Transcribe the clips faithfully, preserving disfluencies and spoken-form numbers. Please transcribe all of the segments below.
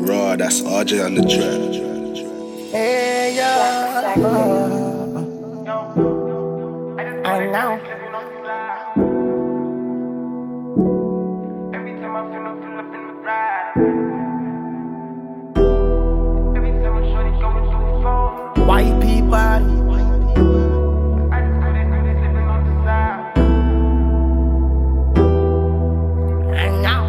Raw, that's R J on the track. Hey, yeah. I know. Every time I feel I pull up in the ride. Every time I shorty going through the phone. White people. I just know that niggas living on the side. I know.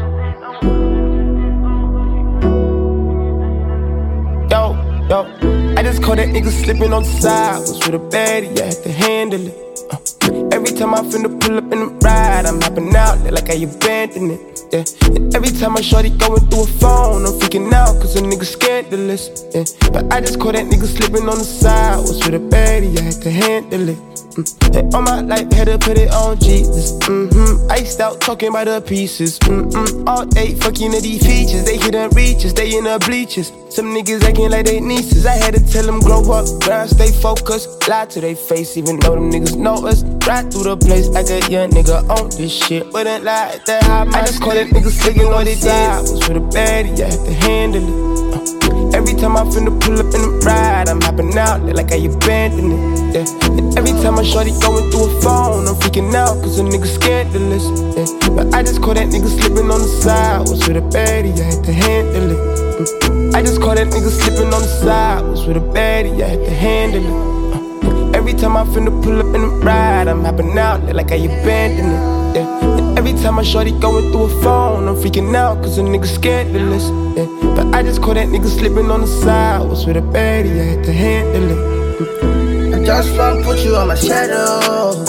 Yo, yo, I just caught that nigga slipping on the side. Was with a baddie, I had to handle it. Uh, every time I finna pull up in the ride, I'm hopping out there like I abandoned it. Yeah, and every time I shorty going through a phone, I'm freaking out cause a nigga scandalous. Yeah, but I just caught that nigga slipping on the side. Was with a baddie, I had to handle it. Mm. And all my life, had to put it on Jesus. Mm-hmm. Iced out, talking about the pieces. Mm-mm. All day, fucking of these features. They hit and reaches, they in the bleachers. Some niggas acting like they nieces. I had to tell them grow up, grind, stay focused. Lie to they face, even though them niggas know us. Ride through the place like a young nigga on this shit. Wouldn't lie at that high. I just caught that nigga slicking on the side. Was with a baddie, I had to handle it. Uh, every time I finna pull up in the ride, I'm hopping out there like I abandoned it. Yeah. And every time I shorty going through a phone, I'm freaking out cause a nigga scandalous. Yeah. But I just caught that nigga slipping on the side. Was with a baddie, I had to handle it. Mm. I just caught that nigga slipping on the side. Was with a baddie, I had to handle it. Uh, every time I finna pull up in the ride, I'm hopping out there like I abandoned it. Yeah. And every time I shorty going through a phone, I'm freaking out cause a nigga scandalous. Yeah. But I just caught that nigga slipping on the side. Was with a baddie, I had to handle it. Mm. I just wanna put you on my shadow.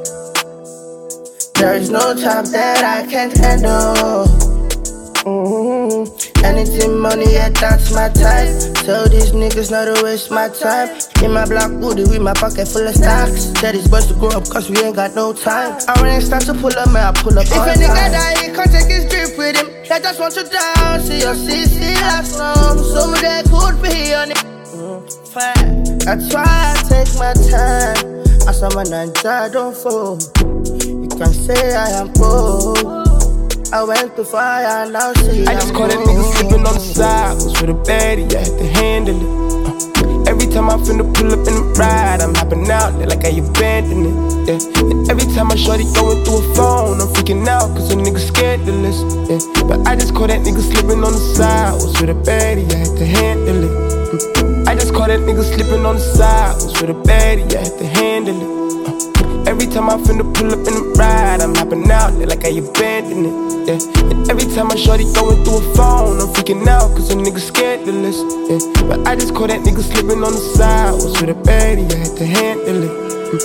There is no time that I can't handle. Mm-hmm. Anything money, yeah, that's my type. Tell these niggas not to waste my time. In my black hoodie with my pocket full of stacks. Tell these boys to grow up cause we ain't got no time. I when it starts to pull up, man, I pull up. If a nigga die, he can't take his drip with him. I just want you down, see your C C last long. Some of that could be on it. Mm, that's why I take my time. As I'm a ninja, don't fall. You can say I am cold. I went too far, I now see I just caught that nigga slipping on the side. Was with a baddie, I had to handle it. Uh, every time I finna pull up in the ride, I'm hopping out there like I abandoned it. Yeah. And every time I shorty going through a phone, I'm freaking out cause a nigga scandalous. Yeah. But I just caught that nigga slipping on the side. Was with a baddie, I had to handle it. Mm. I just caught that nigga slipping on the side. Was with a baddie, I had to handle it. Uh, every time I finna pull up in the ride, I'm hopping out there like I abandoned it. Yeah. And every time I shorty going through a phone, I'm freaking out cause a nigga scandalous. Yeah. But I just caught that nigga slipping on the side. Was with a baddie, I had to handle it.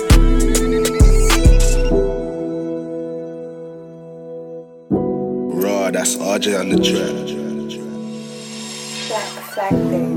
Raw, that's R J on the track. Black Flag Day.